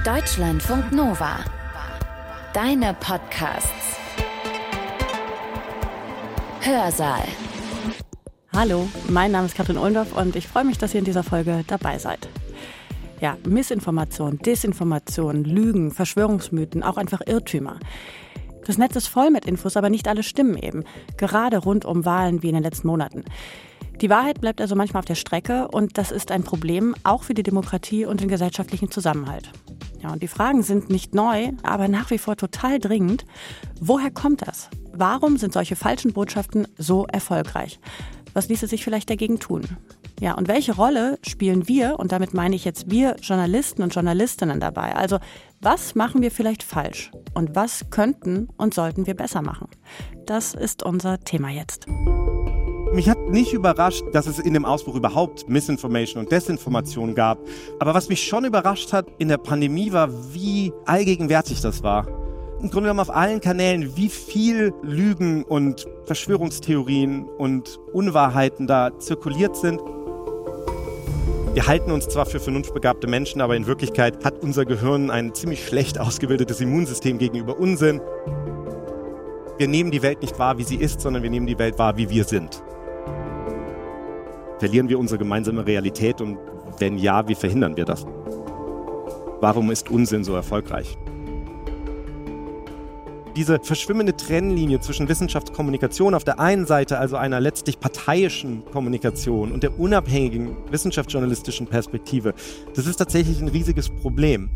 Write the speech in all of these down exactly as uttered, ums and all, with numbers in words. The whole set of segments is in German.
Deutschlandfunk Nova. Deine Podcasts. Hörsaal. Hallo, mein Name ist Katrin Ohlendorf und ich freue mich, dass ihr in dieser Folge dabei seid. Ja, Missinformation, Desinformation, Lügen, Verschwörungsmythen, auch einfach Irrtümer. Das Netz ist voll mit Infos, aber nicht alle stimmen eben. Gerade rund um Wahlen wie in den letzten Monaten. Die Wahrheit bleibt also manchmal auf der Strecke und das ist ein Problem, auch für die Demokratie und den gesellschaftlichen Zusammenhalt. Ja, und die Fragen sind nicht neu, aber nach wie vor total dringend. Woher kommt das? Warum sind solche falschen Botschaften so erfolgreich? Was ließe sich vielleicht dagegen tun? Ja, und welche Rolle spielen wir, und damit meine ich jetzt wir Journalisten und Journalistinnen dabei? Also, was machen wir vielleicht falsch? Und was könnten und sollten wir besser machen? Das ist unser Thema jetzt. Mich hat nicht überrascht, dass es in dem Ausbruch überhaupt Misinformation und Desinformation gab. Aber was mich schon überrascht hat in der Pandemie war, wie allgegenwärtig das war. Im Grunde genommen auf allen Kanälen, wie viel Lügen und Verschwörungstheorien und Unwahrheiten da zirkuliert sind. Wir halten uns zwar für vernunftbegabte Menschen, aber in Wirklichkeit hat unser Gehirn ein ziemlich schlecht ausgebildetes Immunsystem gegenüber Unsinn. Wir nehmen die Welt nicht wahr, wie sie ist, sondern wir nehmen die Welt wahr, wie wir sind. Verlieren wir unsere gemeinsame Realität und wenn ja, wie verhindern wir das? Warum ist Unsinn so erfolgreich? Diese verschwimmende Trennlinie zwischen Wissenschaftskommunikation auf der einen Seite, also einer letztlich parteiischen Kommunikation, und der unabhängigen wissenschaftsjournalistischen Perspektive, das ist tatsächlich ein riesiges Problem.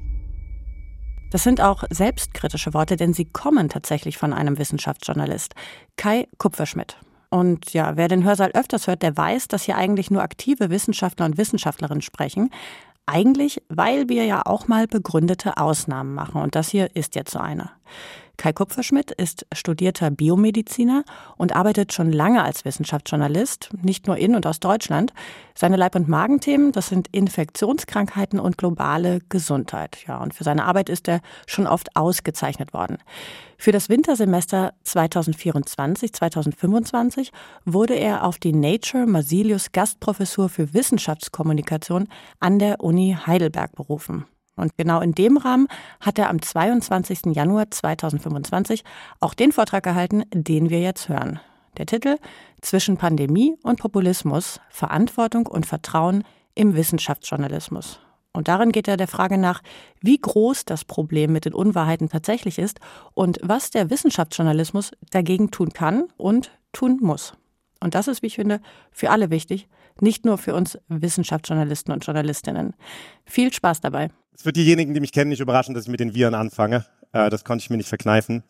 Das sind auch selbstkritische Worte, denn sie kommen tatsächlich von einem Wissenschaftsjournalist, Kai Kupferschmidt. Und ja, wer den Hörsaal öfters hört, der weiß, dass hier eigentlich nur aktive Wissenschaftler und Wissenschaftlerinnen sprechen. Eigentlich, weil wir ja auch mal begründete Ausnahmen machen. Und das hier ist jetzt so eine. Kai Kupferschmidt ist studierter Biomediziner und arbeitet schon lange als Wissenschaftsjournalist, nicht nur in und aus Deutschland. Seine Leib- und Magenthemen, das sind Infektionskrankheiten und globale Gesundheit. Ja, und für seine Arbeit ist er schon oft ausgezeichnet worden. Für das Wintersemester zweitausendvierundzwanzig zweitausendfünfundzwanzig wurde er auf die Nature Masilius Gastprofessur für Wissenschaftskommunikation an der Uni Heidelberg berufen. Und genau in dem Rahmen hat er am zweiundzwanzigsten Januar zweitausendfünfundzwanzig auch den Vortrag gehalten, den wir jetzt hören. Der Titel: Zwischen Pandemie und Populismus, Verantwortung und Vertrauen im Wissenschaftsjournalismus. Und darin geht er der Frage nach, wie groß das Problem mit den Unwahrheiten tatsächlich ist und was der Wissenschaftsjournalismus dagegen tun kann und tun muss. Und das ist, wie ich finde, für alle wichtig, nicht nur für uns Wissenschaftsjournalisten und Journalistinnen. Viel Spaß dabei. Es wird diejenigen, die mich kennen, nicht überraschen, dass ich mit den Viren anfange. Das konnte ich mir nicht verkneifen.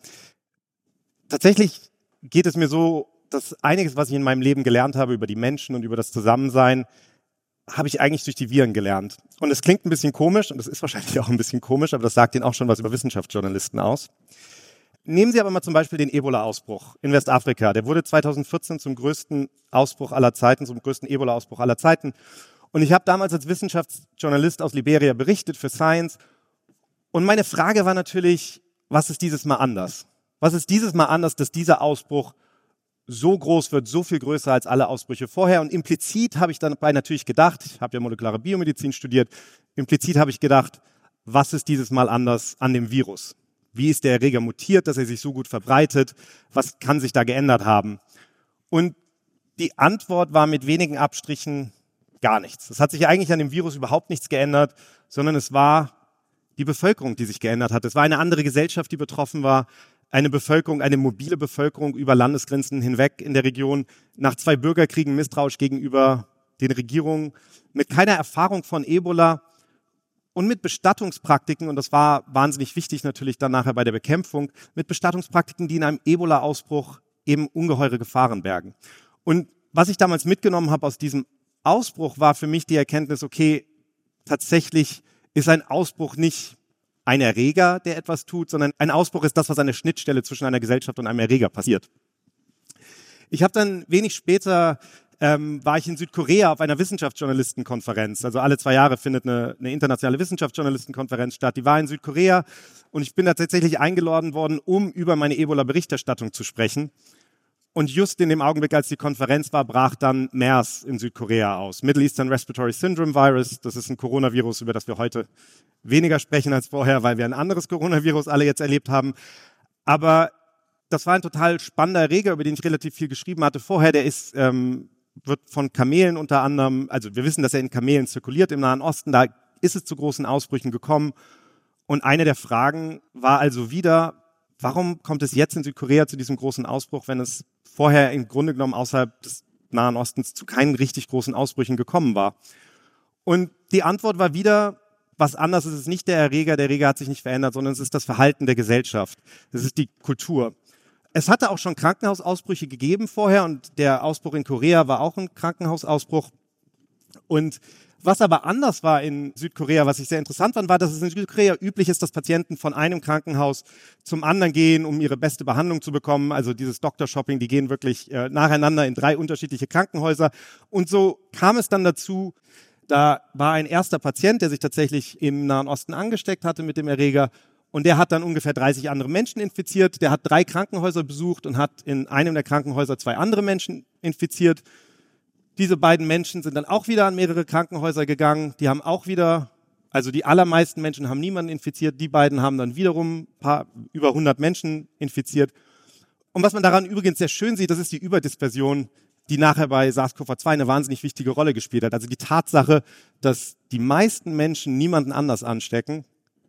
Tatsächlich geht es mir so, dass einiges, was ich in meinem Leben gelernt habe über die Menschen und über das Zusammensein, habe ich eigentlich durch die Viren gelernt. Und es klingt ein bisschen komisch, und es ist wahrscheinlich auch ein bisschen komisch, aber das sagt Ihnen auch schon was über Wissenschaftsjournalisten aus. Nehmen Sie aber mal zum Beispiel den Ebola-Ausbruch in Westafrika. Der wurde zweitausendvierzehn zum größten Ausbruch aller Zeiten, zum größten Ebola-Ausbruch aller Zeiten. Und ich habe damals als Wissenschaftsjournalist aus Liberia berichtet für Science. Und meine Frage war natürlich, was ist dieses Mal anders? Was ist dieses Mal anders, dass dieser Ausbruch so groß wird, so viel größer als alle Ausbrüche vorher? Und implizit habe ich dabei natürlich gedacht, ich habe ja molekulare Biomedizin studiert, implizit habe ich gedacht, was ist dieses Mal anders an dem Virus? Wie ist der Erreger mutiert, dass er sich so gut verbreitet? Was kann sich da geändert haben? Und die Antwort war mit wenigen Abstrichen gar nichts. Es hat sich eigentlich an dem Virus überhaupt nichts geändert, sondern es war die Bevölkerung, die sich geändert hat. Es war eine andere Gesellschaft, die betroffen war. Eine Bevölkerung, eine mobile Bevölkerung über Landesgrenzen hinweg in der Region, nach zwei Bürgerkriegen misstrauisch gegenüber den Regierungen, mit keiner Erfahrung von Ebola und mit Bestattungspraktiken, und das war wahnsinnig wichtig natürlich dann nachher bei der Bekämpfung, mit Bestattungspraktiken, die in einem Ebola-Ausbruch eben ungeheure Gefahren bergen. Und was ich damals mitgenommen habe aus diesem Ausbruch, war für mich die Erkenntnis, okay, tatsächlich ist ein Ausbruch nicht ein Erreger, der etwas tut, sondern ein Ausbruch ist das, was an der Schnittstelle zwischen einer Gesellschaft und einem Erreger passiert. Ich habe dann wenig später, ähm, war ich in Südkorea auf einer Wissenschaftsjournalistenkonferenz. Also alle zwei Jahre findet eine, eine internationale Wissenschaftsjournalistenkonferenz statt. Die war in Südkorea und ich bin da tatsächlich eingeladen worden, um über meine Ebola-Berichterstattung zu sprechen. Und just in dem Augenblick, als die Konferenz war, brach dann MERS in Südkorea aus. Middle Eastern Respiratory Syndrome Virus. Das ist ein Coronavirus, über das wir heute weniger sprechen als vorher, weil wir ein anderes Coronavirus alle jetzt erlebt haben. Aber das war ein total spannender Erreger, über den ich relativ viel geschrieben hatte vorher. Der ist, ähm, wird von Kamelen unter anderem, also wir wissen, dass er in Kamelen zirkuliert im Nahen Osten. Da ist es zu großen Ausbrüchen gekommen. Und eine der Fragen war also wieder, warum kommt es jetzt in Südkorea zu diesem großen Ausbruch, wenn es vorher im Grunde genommen außerhalb des Nahen Ostens zu keinen richtig großen Ausbrüchen gekommen war? Und die Antwort war wieder, was anders ist es nicht der Erreger, der Erreger hat sich nicht verändert, sondern es ist das Verhalten der Gesellschaft. Es ist die Kultur. Es hatte auch schon Krankenhausausbrüche gegeben vorher und der Ausbruch in Korea war auch ein Krankenhausausbruch. Und was aber anders war in Südkorea, was ich sehr interessant fand, war, dass es in Südkorea üblich ist, dass Patienten von einem Krankenhaus zum anderen gehen, um ihre beste Behandlung zu bekommen. Also dieses Doktor-Shopping, die gehen wirklich äh, nacheinander in drei unterschiedliche Krankenhäuser. Und so kam es dann dazu, da war ein erster Patient, der sich tatsächlich im Nahen Osten angesteckt hatte mit dem Erreger. Und der hat dann ungefähr dreißig andere Menschen infiziert. Der hat drei Krankenhäuser besucht und hat in einem der Krankenhäuser zwei andere Menschen infiziert. Diese beiden Menschen sind dann auch wieder an mehrere Krankenhäuser gegangen. Die haben auch wieder, also die allermeisten Menschen haben niemanden infiziert. Die beiden haben dann wiederum ein paar, über hundert Menschen infiziert. Und was man daran übrigens sehr schön sieht, das ist die Überdispersion, die nachher bei SARS-C o V zwei eine wahnsinnig wichtige Rolle gespielt hat. Also die Tatsache, dass die meisten Menschen niemanden anders anstecken,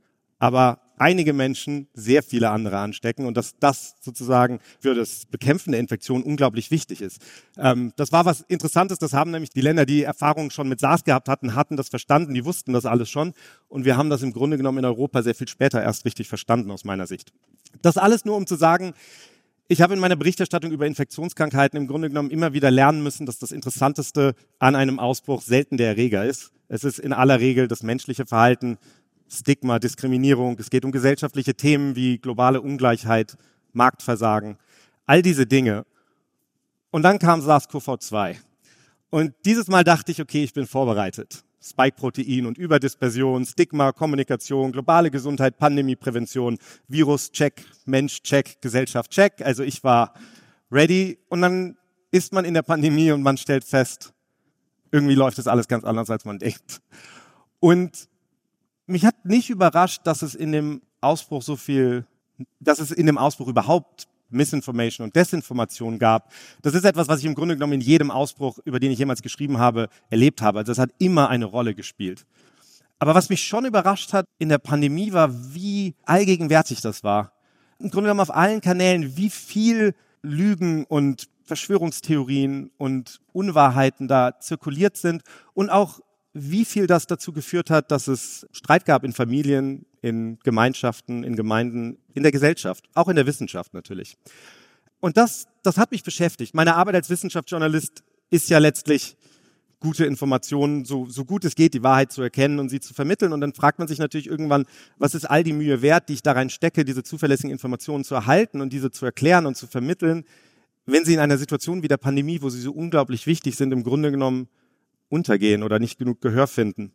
aber einige Menschen sehr viele andere anstecken und dass das sozusagen für das Bekämpfen der Infektion unglaublich wichtig ist. Ähm, das war was Interessantes, das haben nämlich die Länder, die Erfahrungen schon mit SARS gehabt hatten, hatten das verstanden, die wussten das alles schon und wir haben das im Grunde genommen in Europa sehr viel später erst richtig verstanden aus meiner Sicht. Das alles nur, um zu sagen, ich habe in meiner Berichterstattung über Infektionskrankheiten im Grunde genommen immer wieder lernen müssen, dass das Interessanteste an einem Ausbruch selten der Erreger ist. Es ist in aller Regel das menschliche Verhalten, Stigma, Diskriminierung, es geht um gesellschaftliche Themen wie globale Ungleichheit, Marktversagen, all diese Dinge. Und dann kam SARS-C o V zwei. Und dieses Mal dachte ich, okay, ich bin vorbereitet. Spike-Protein und Überdispersion, Stigma, Kommunikation, globale Gesundheit, Pandemieprävention, Virus-Check, Mensch-Check, Gesellschaft-Check. Also ich war ready. Und dann ist man in der Pandemie und man stellt fest, irgendwie läuft das alles ganz anders, als man denkt. Und mich hat nicht überrascht, dass es in dem Ausbruch so viel, dass es in dem Ausbruch überhaupt Misinformation und Desinformation gab. Das ist etwas, was ich im Grunde genommen in jedem Ausbruch, über den ich jemals geschrieben habe, erlebt habe. Also das hat immer eine Rolle gespielt. Aber was mich schon überrascht hat in der Pandemie war, wie allgegenwärtig das war. Im Grunde genommen auf allen Kanälen, wie viel Lügen und Verschwörungstheorien und Unwahrheiten da zirkuliert sind und auch wie viel das dazu geführt hat, dass es Streit gab in Familien, in Gemeinschaften, in Gemeinden, in der Gesellschaft, auch in der Wissenschaft natürlich. Und das, das hat mich beschäftigt. Meine Arbeit als Wissenschaftsjournalist ist ja letztlich, gute Informationen, so, so gut es geht, die Wahrheit zu erkennen und sie zu vermitteln. Und dann fragt man sich natürlich irgendwann, was ist all die Mühe wert, die ich da rein stecke, diese zuverlässigen Informationen zu erhalten und diese zu erklären und zu vermitteln, wenn sie in einer Situation wie der Pandemie, wo sie so unglaublich wichtig sind, im Grunde genommen untergehen oder nicht genug Gehör finden.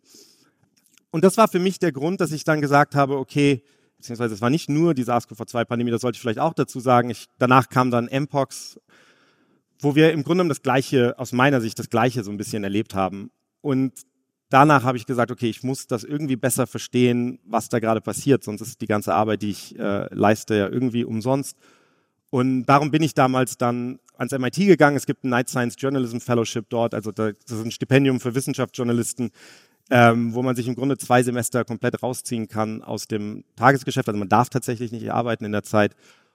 Und das war für mich der Grund, dass ich dann gesagt habe, okay, beziehungsweise es war nicht nur die SARS-C o V zwei Pandemie, das sollte ich vielleicht auch dazu sagen. Ich, danach kam dann Mpox, wo wir im Grunde genommen das Gleiche, aus meiner Sicht das Gleiche so ein bisschen erlebt haben. Und danach habe ich gesagt, okay, ich muss das irgendwie besser verstehen, was da gerade passiert, sonst ist die ganze Arbeit, die ich äh, leiste, ja irgendwie umsonst. Und darum bin ich damals dann ans M I T gegangen. Es gibt ein Night Science Journalism Fellowship dort, also das ist ein Stipendium für Wissenschaftsjournalisten, ähm, wo man sich im Grunde zwei Semester komplett rausziehen kann aus dem Tagesgeschäft. Also man darf tatsächlich nicht arbeiten in der Zeit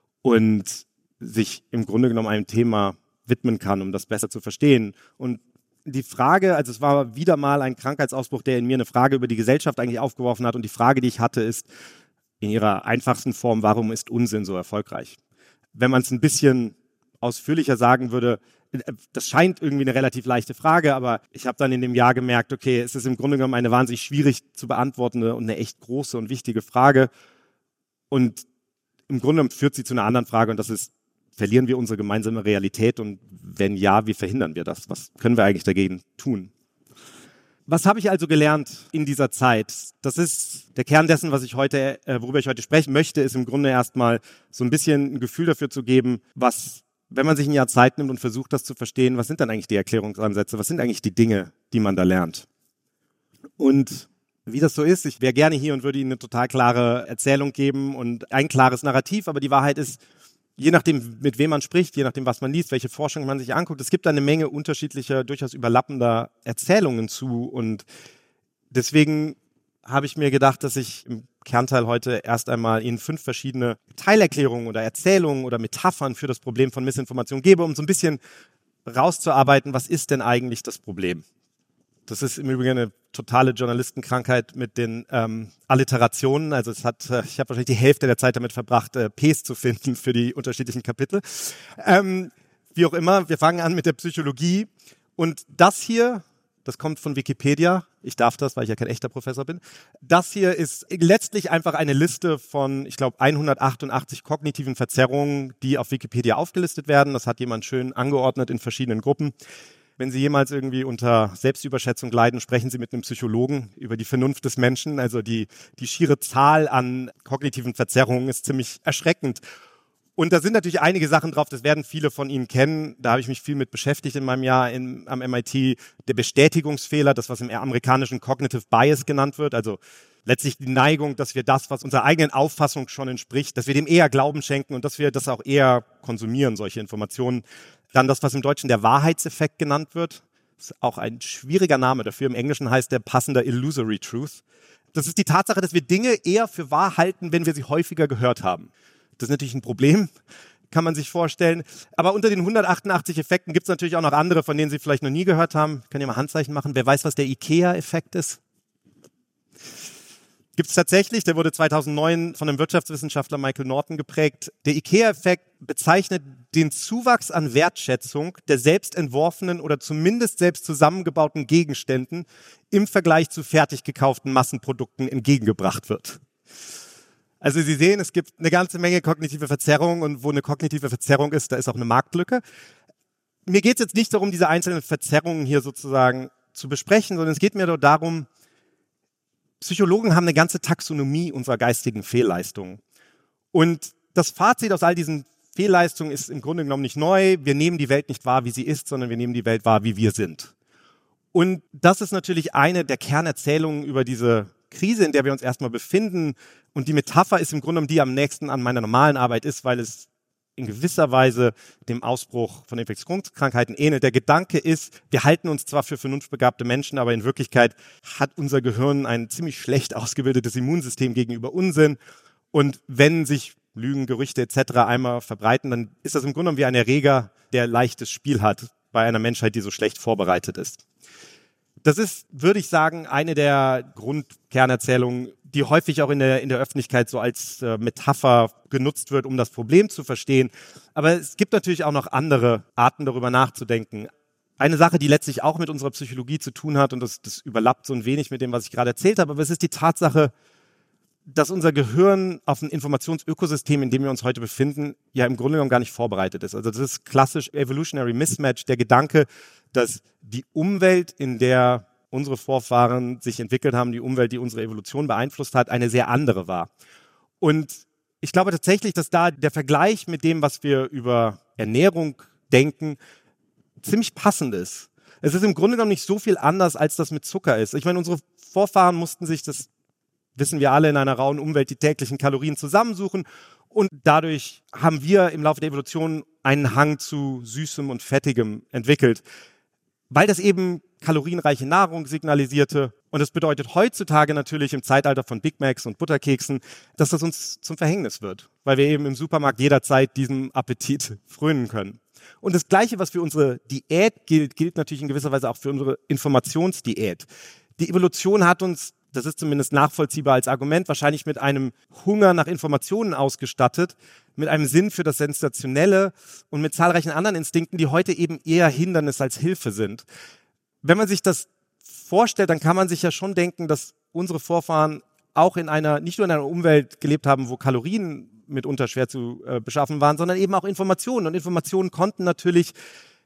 und sich im Grunde genommen einem Thema widmen kann, um das besser zu verstehen. Und die Frage, also es war wieder mal ein Krankheitsausbruch, der in mir eine Frage über die Gesellschaft eigentlich aufgeworfen hat. Und die Frage, die ich hatte, ist in ihrer einfachsten Form, warum ist Unsinn so erfolgreich? Wenn man es ein bisschen ausführlicher sagen würde, das scheint irgendwie eine relativ leichte Frage, aber ich habe dann in dem Jahr gemerkt, okay, es ist im Grunde genommen eine wahnsinnig schwierig zu beantwortende und eine echt große und wichtige Frage. Und im Grunde genommen führt sie zu einer anderen Frage und das ist, verlieren wir unsere gemeinsame Realität und wenn ja, wie verhindern wir das? Was können wir eigentlich dagegen tun? Was habe ich also gelernt in dieser Zeit? Das ist der Kern dessen, was ich heute, äh, worüber ich heute sprechen möchte, ist im Grunde erstmal so ein bisschen ein Gefühl dafür zu geben, was wenn man sich ein Jahr Zeit nimmt und versucht, das zu verstehen, was sind dann eigentlich die Erklärungsansätze, was sind eigentlich die Dinge, die man da lernt? Und wie das so ist, ich wäre gerne hier und würde Ihnen eine total klare Erzählung geben und ein klares Narrativ, aber die Wahrheit ist, je nachdem, mit wem man spricht, je nachdem, was man liest, welche Forschung man sich anguckt, es gibt da eine Menge unterschiedlicher, durchaus überlappender Erzählungen zu und deswegen habe ich mir gedacht, dass ich im Kernteil heute erst einmal Ihnen fünf verschiedene Teilerklärungen oder Erzählungen oder Metaphern für das Problem von Missinformation gebe, um so ein bisschen rauszuarbeiten, was ist denn eigentlich das Problem? Das ist im Übrigen eine totale Journalistenkrankheit mit den ähm, Alliterationen. Also es hat, äh, ich habe wahrscheinlich die Hälfte der Zeit damit verbracht, äh, Ps zu finden für die unterschiedlichen Kapitel. Ähm, wie auch immer, wir fangen an mit der Psychologie. Und das hier, das kommt von Wikipedia. Ich darf das, weil ich ja kein echter Professor bin. Das hier ist letztlich einfach eine Liste von, ich glaube, hundertachtundachtzig kognitiven Verzerrungen, die auf Wikipedia aufgelistet werden. Das hat jemand schön angeordnet in verschiedenen Gruppen. Wenn Sie jemals irgendwie unter Selbstüberschätzung leiden, sprechen Sie mit einem Psychologen über die Vernunft des Menschen. Also die, die schiere Zahl an kognitiven Verzerrungen ist ziemlich erschreckend. Und da sind natürlich einige Sachen drauf, das werden viele von Ihnen kennen. Da habe ich mich viel mit beschäftigt in meinem Jahr in, am M I T. Der Bestätigungsfehler, das was im amerikanischen Cognitive Bias genannt wird, also letztlich die Neigung, dass wir das, was unserer eigenen Auffassung schon entspricht, dass wir dem eher Glauben schenken und dass wir das auch eher konsumieren, solche Informationen. Dann das, was im Deutschen der Wahrheitseffekt genannt wird. Das ist auch ein schwieriger Name dafür. Im Englischen heißt der passender Illusory Truth. Das ist die Tatsache, dass wir Dinge eher für wahr halten, wenn wir sie häufiger gehört haben. Das ist natürlich ein Problem, kann man sich vorstellen. Aber unter den hundertachtundachtzig Effekten gibt es natürlich auch noch andere, von denen Sie vielleicht noch nie gehört haben. Ich kann ja mal Handzeichen machen. Wer weiß, was der IKEA-Effekt ist? Gibt es tatsächlich, der wurde zweitausendneun von einem Wirtschaftswissenschaftler Michael Norton geprägt. Der IKEA-Effekt bezeichnet den Zuwachs an Wertschätzung der selbst entworfenen oder zumindest selbst zusammengebauten Gegenständen im Vergleich zu fertig gekauften Massenprodukten entgegengebracht wird. Also Sie sehen, es gibt eine ganze Menge kognitive Verzerrungen und wo eine kognitive Verzerrung ist, da ist auch eine Marktlücke. Mir geht es jetzt nicht darum, diese einzelnen Verzerrungen hier sozusagen zu besprechen, sondern es geht mir doch darum, Psychologen haben eine ganze Taxonomie unserer geistigen Fehlleistungen. Und das Fazit aus all diesen Fehlleistungen ist im Grunde genommen nicht neu. Wir nehmen die Welt nicht wahr, wie sie ist, sondern wir nehmen die Welt wahr, wie wir sind. Und das ist natürlich eine der Kernerzählungen über diese Krise, in der wir uns erstmal befinden. Und die Metapher ist im Grunde genommen die, die am nächsten an meiner normalen Arbeit ist, weil es in gewisser Weise dem Ausbruch von Infektionskrankheiten ähnelt. Der Gedanke ist, wir halten uns zwar für vernunftbegabte Menschen, aber in Wirklichkeit hat unser Gehirn ein ziemlich schlecht ausgebildetes Immunsystem gegenüber Unsinn. Und wenn sich Lügen, Gerüchte et cetera einmal verbreiten, dann ist das im Grunde genommen wie ein Erreger, der leichtes Spiel hat bei einer Menschheit, die so schlecht vorbereitet ist. Das ist, würde ich sagen, eine der Grundkernerzählungen, die häufig auch in der, in der Öffentlichkeit so als äh, Metapher genutzt wird, um das Problem zu verstehen. Aber es gibt natürlich auch noch andere Arten, darüber nachzudenken. Eine Sache, die letztlich auch mit unserer Psychologie zu tun hat, und das, das überlappt so ein wenig mit dem, was ich gerade erzählt habe, aber es ist die Tatsache, dass unser Gehirn auf ein Informationsökosystem, in dem wir uns heute befinden, ja im Grunde genommen gar nicht vorbereitet ist. Also das ist klassisch Evolutionary Mismatch, der Gedanke, dass die Umwelt, in der unsere Vorfahren sich entwickelt haben, die Umwelt, die unsere Evolution beeinflusst hat, eine sehr andere war. Und ich glaube tatsächlich, dass da der Vergleich mit dem, was wir über Ernährung denken, ziemlich passend ist. Es ist im Grunde genommen nicht so viel anders, als das mit Zucker ist. Ich meine, unsere Vorfahren mussten sich, das wissen wir alle, in einer rauen Umwelt die täglichen Kalorien zusammensuchen und dadurch haben wir im Laufe der Evolution einen Hang zu Süßem und Fettigem entwickelt, weil das eben kalorienreiche Nahrung signalisierte. Und das bedeutet heutzutage natürlich im Zeitalter von Big Macs und Butterkeksen, dass das uns zum Verhängnis wird, weil wir eben im Supermarkt jederzeit diesem Appetit frönen können. Und das Gleiche, was für unsere Diät gilt, gilt natürlich in gewisser Weise auch für unsere Informationsdiät. Die Evolution hat uns, das ist zumindest nachvollziehbar als Argument, wahrscheinlich mit einem Hunger nach Informationen ausgestattet, mit einem Sinn für das Sensationelle und mit zahlreichen anderen Instinkten, die heute eben eher Hindernis als Hilfe sind. Wenn man sich das vorstellt, dann kann man sich ja schon denken, dass unsere Vorfahren auch in einer, nicht nur in einer Umwelt gelebt haben, wo Kalorien mitunter schwer zu äh, beschaffen waren, sondern eben auch Informationen. Und Informationen konnten natürlich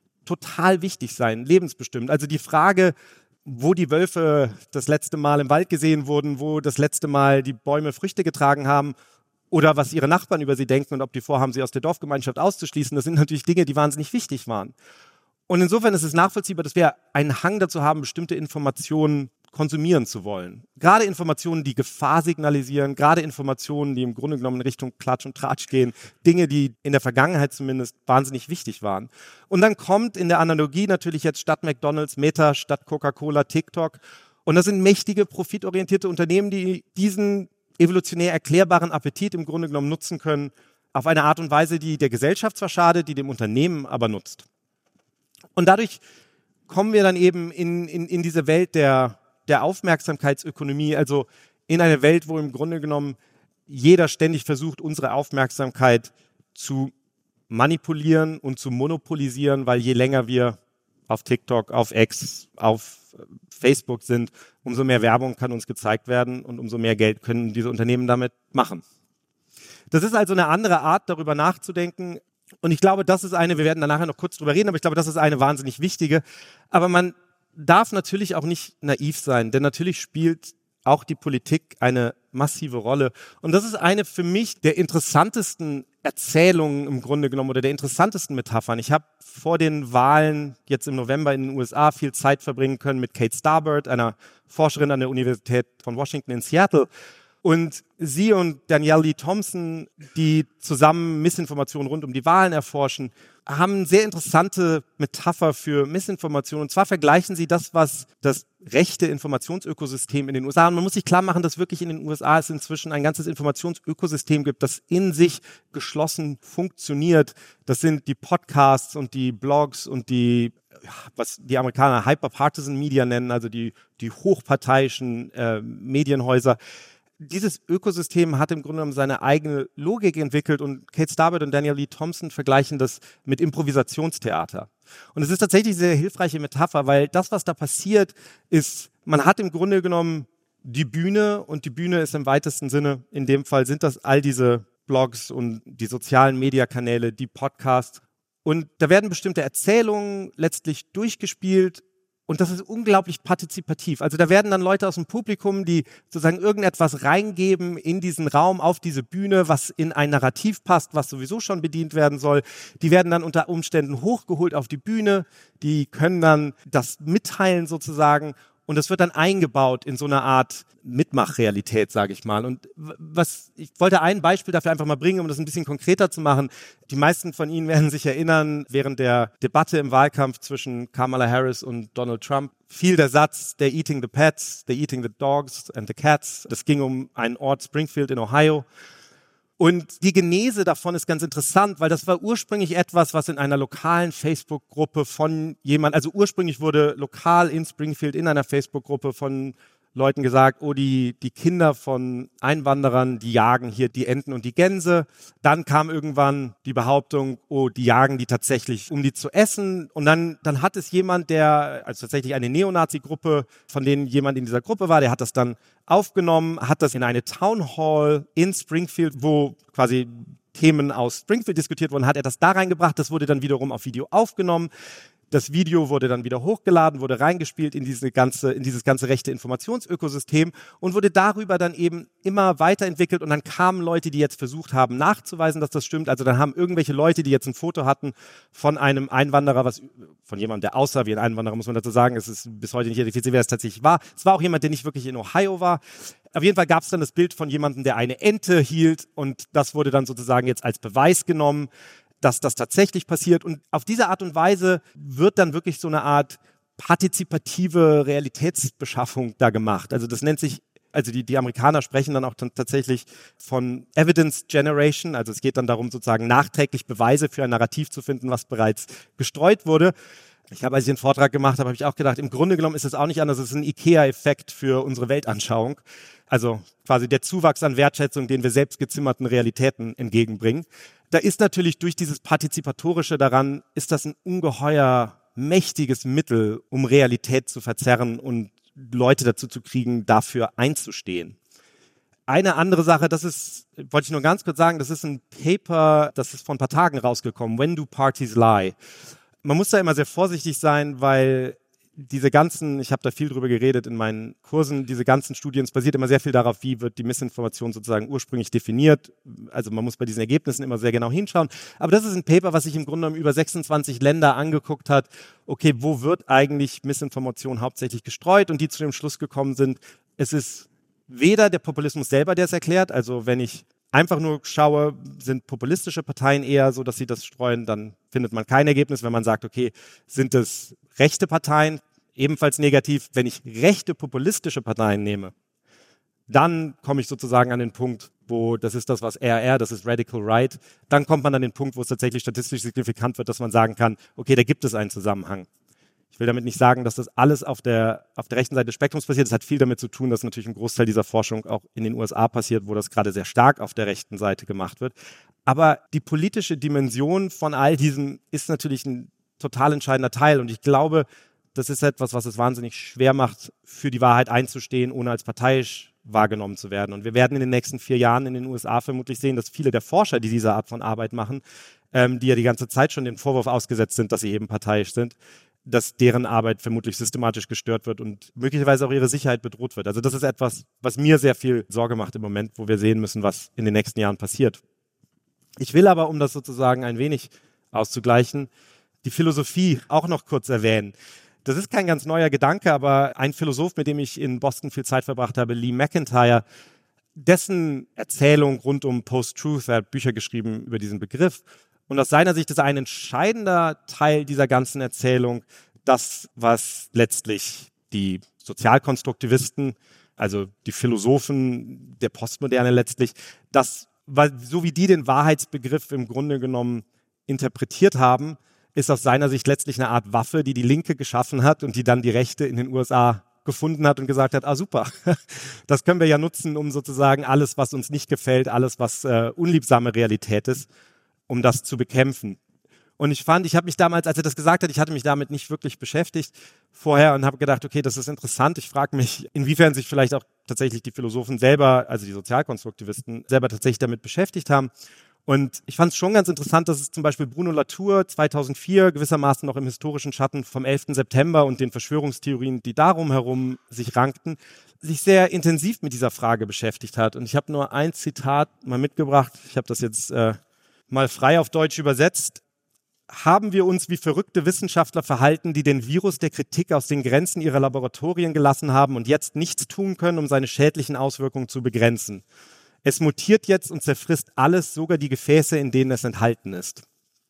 total wichtig sein, lebensbestimmt. Also die Frage, wo die Wölfe das letzte Mal im Wald gesehen wurden, wo das letzte Mal die Bäume Früchte getragen haben, oder was ihre Nachbarn über sie denken und ob die vorhaben, sie aus der Dorfgemeinschaft auszuschließen. Das sind natürlich Dinge, die wahnsinnig wichtig waren. Und insofern ist es nachvollziehbar, dass wir einen Hang dazu haben, bestimmte Informationen konsumieren zu wollen. Gerade Informationen, die Gefahr signalisieren, gerade Informationen, die im Grunde genommen in Richtung Klatsch und Tratsch gehen, Dinge, die in der Vergangenheit zumindest wahnsinnig wichtig waren. Und dann kommt in der Analogie natürlich jetzt statt McDonald's Meta, statt Coca-Cola TikTok. Und das sind mächtige, profitorientierte Unternehmen, die diesen evolutionär erklärbaren Appetit im Grunde genommen nutzen können, auf eine Art und Weise, die der Gesellschaft zwar schadet, die dem Unternehmen aber nutzt. Und dadurch kommen wir dann eben in, in, in diese Welt der, der Aufmerksamkeitsökonomie, also in eine Welt, wo im Grunde genommen jeder ständig versucht, unsere Aufmerksamkeit zu manipulieren und zu monopolisieren, weil je länger wir auf TikTok, auf X, auf Facebook sind, umso mehr Werbung kann uns gezeigt werden und umso mehr Geld können diese Unternehmen damit machen. Das ist also eine andere Art, darüber nachzudenken. Und ich glaube, das ist eine, wir werden da nachher noch kurz drüber reden, aber ich glaube, das ist eine wahnsinnig wichtige. Aber man darf natürlich auch nicht naiv sein, denn natürlich spielt auch die Politik eine massive Rolle. Und das ist eine für mich der interessantesten Erzählungen im Grunde genommen oder der interessantesten Metaphern. Ich habe vor den Wahlen jetzt im November in den U S A viel Zeit verbringen können mit Kate Starbird, einer Forscherin an der Universität von Washington in Seattle. Und sie und Danielle Lee Thompson, die zusammen Missinformationen rund um die Wahlen erforschen, haben eine sehr interessante Metapher für Missinformation. Und zwar vergleichen sie das, was das rechte Informationsökosystem in den U S A, und man muss sich klar machen, dass wirklich in den U S A es inzwischen ein ganzes Informationsökosystem gibt, das in sich geschlossen funktioniert. Das sind die Podcasts und die Blogs und die, was die Amerikaner Hyperpartisan Media nennen, also die, die hochparteiischen äh, Medienhäuser. Dieses Ökosystem hat im Grunde genommen seine eigene Logik entwickelt und Kate Starbird und Danielle Lee Thompson vergleichen das mit Improvisationstheater. Und es ist tatsächlich eine sehr hilfreiche Metapher, weil das, was da passiert, ist, man hat im Grunde genommen die Bühne und die Bühne ist im weitesten Sinne, in dem Fall sind das all diese Blogs und die sozialen Mediakanäle, die Podcasts. Und da werden bestimmte Erzählungen letztlich durchgespielt. Und das ist unglaublich partizipativ. Also da werden dann Leute aus dem Publikum, die sozusagen irgendetwas reingeben in diesen Raum, auf diese Bühne, was in ein Narrativ passt, was sowieso schon bedient werden soll. Die werden dann unter Umständen hochgeholt auf die Bühne. Die können dann das mitteilen sozusagen. Und das wird dann eingebaut in so eine Art Mitmachrealität, sage ich mal. Und was ich wollte ein Beispiel dafür einfach mal bringen, um das ein bisschen konkreter zu machen. Die meisten von Ihnen werden sich erinnern, während der Debatte im Wahlkampf zwischen Kamala Harris und Donald Trump fiel der Satz, they're eating the pets, they're eating the dogs and the cats. Das ging um einen Ort Springfield in Ohio. Und die Genese davon ist ganz interessant, weil das war ursprünglich etwas, was in einer lokalen Facebook-Gruppe von jemand, also ursprünglich wurde lokal in Springfield in einer Facebook-Gruppe von Leuten gesagt, oh, die, die Kinder von Einwanderern, die jagen hier die Enten und die Gänse. Dann kam irgendwann die Behauptung, oh, die jagen die tatsächlich, um die zu essen. Und dann, dann hat es jemand, der, also tatsächlich eine Neonazi-Gruppe, von denen jemand in dieser Gruppe war, der hat das dann aufgenommen, hat das in eine Town Hall in Springfield, wo quasi Themen aus Springfield diskutiert wurden, hat er das da reingebracht. Das wurde dann wiederum auf Video aufgenommen. Das Video wurde dann wieder hochgeladen, wurde reingespielt in diese ganze, in dieses ganze rechte Informationsökosystem und wurde darüber dann eben immer weiterentwickelt. Und dann kamen Leute, die jetzt versucht haben, nachzuweisen, dass das stimmt. Also dann haben irgendwelche Leute, die jetzt ein Foto hatten von einem Einwanderer, was von jemandem, der aussah wie ein Einwanderer, muss man dazu sagen. Es ist bis heute nicht identifiziert, wer es tatsächlich war. Es war auch jemand, der nicht wirklich in Ohio war. Auf jeden Fall gab es dann das Bild von jemandem, der eine Ente hielt. Und das wurde dann sozusagen jetzt als Beweis genommen, dass das tatsächlich passiert. Und auf diese Art und Weise wird dann wirklich so eine Art partizipative Realitätsbeschaffung da gemacht. Also das nennt sich, also die, die Amerikaner sprechen dann auch dann tatsächlich von Evidence Generation. Also es geht dann darum, sozusagen nachträglich Beweise für ein Narrativ zu finden, was bereits gestreut wurde. Ich habe, als ich den Vortrag gemacht habe, habe ich auch gedacht, im Grunde genommen ist es auch nicht anders. Es ist ein IKEA-Effekt für unsere Weltanschauung. Also quasi der Zuwachs an Wertschätzung, den wir selbst gezimmerten Realitäten entgegenbringen. Da ist natürlich durch dieses Partizipatorische daran, ist das ein ungeheuer mächtiges Mittel, um Realität zu verzerren und Leute dazu zu kriegen, dafür einzustehen. Eine andere Sache, das ist, wollte ich nur ganz kurz sagen, das ist ein Paper, das ist vor ein paar Tagen rausgekommen, When Do Parties Lie? Man muss da immer sehr vorsichtig sein, weil diese ganzen, ich habe da viel drüber geredet in meinen Kursen, diese ganzen Studien, es basiert immer sehr viel darauf, wie wird die Missinformation sozusagen ursprünglich definiert. Also man muss bei diesen Ergebnissen immer sehr genau hinschauen. Aber das ist ein Paper, was sich im Grunde genommen über sechsundzwanzig Länder angeguckt hat. Okay, wo wird eigentlich Missinformation hauptsächlich gestreut? Und die zu dem Schluss gekommen sind, es ist weder der Populismus selber, der es erklärt. Also wenn ich einfach nur schaue, sind populistische Parteien eher so, dass sie das streuen, dann findet man kein Ergebnis. Wenn man sagt, okay, sind es rechte Parteien, ebenfalls negativ. Wenn ich rechte populistische Parteien nehme, dann komme ich sozusagen an den Punkt, wo, das ist das, was R R, das ist Radical Right, dann kommt man an den Punkt, wo es tatsächlich statistisch signifikant wird, dass man sagen kann, okay, da gibt es einen Zusammenhang. Ich will damit nicht sagen, dass das alles auf der, auf der rechten Seite des Spektrums passiert. Das hat viel damit zu tun, dass natürlich ein Großteil dieser Forschung auch in den U S A passiert, wo das gerade sehr stark auf der rechten Seite gemacht wird. Aber die politische Dimension von all diesem ist natürlich ein total entscheidender Teil. Und ich glaube, das ist etwas, was es wahnsinnig schwer macht, für die Wahrheit einzustehen, ohne als parteiisch wahrgenommen zu werden. Und wir werden in den nächsten vier Jahren in den U S A vermutlich sehen, dass viele der Forscher, die diese Art von Arbeit machen, ähm, die ja die ganze Zeit schon den Vorwurf ausgesetzt sind, dass sie eben parteiisch sind, dass deren Arbeit vermutlich systematisch gestört wird und möglicherweise auch ihre Sicherheit bedroht wird. Also das ist etwas, was mir sehr viel Sorge macht im Moment, wo wir sehen müssen, was in den nächsten Jahren passiert. Ich will aber, um das sozusagen ein wenig auszugleichen, die Philosophie auch noch kurz erwähnen. Das ist kein ganz neuer Gedanke, aber ein Philosoph, mit dem ich in Boston viel Zeit verbracht habe, Lee McIntyre, dessen Erzählung rund um Post-Truth, er hat Bücher geschrieben über diesen Begriff. Und aus seiner Sicht ist ein entscheidender Teil dieser ganzen Erzählung das, was letztlich die Sozialkonstruktivisten, also die Philosophen der Postmoderne letztlich, das, so wie die den Wahrheitsbegriff im Grunde genommen interpretiert haben, ist aus seiner Sicht letztlich eine Art Waffe, die die Linke geschaffen hat und die dann die Rechte in den U S A gefunden hat und gesagt hat, ah super, das können wir ja nutzen, um sozusagen alles, was uns nicht gefällt, alles, was äh, unliebsame Realität ist, um das zu bekämpfen. Und ich fand, ich habe mich damals, als er das gesagt hat, ich hatte mich damit nicht wirklich beschäftigt vorher und habe gedacht, okay, das ist interessant. Ich frage mich, inwiefern sich vielleicht auch tatsächlich die Philosophen selber, also die Sozialkonstruktivisten, selber tatsächlich damit beschäftigt haben. Und ich fand es schon ganz interessant, dass es zum Beispiel Bruno Latour zweitausendvier gewissermaßen noch im historischen Schatten vom elften September und den Verschwörungstheorien, die darum herum sich rankten, sich sehr intensiv mit dieser Frage beschäftigt hat. Und ich habe nur ein Zitat mal mitgebracht. Ich habe das jetzt äh, mal frei auf Deutsch übersetzt. Haben wir uns wie verrückte Wissenschaftler verhalten, die den Virus der Kritik aus den Grenzen ihrer Laboratorien gelassen haben und jetzt nichts tun können, um seine schädlichen Auswirkungen zu begrenzen? Es mutiert jetzt und zerfrisst alles, sogar die Gefäße, in denen es enthalten ist.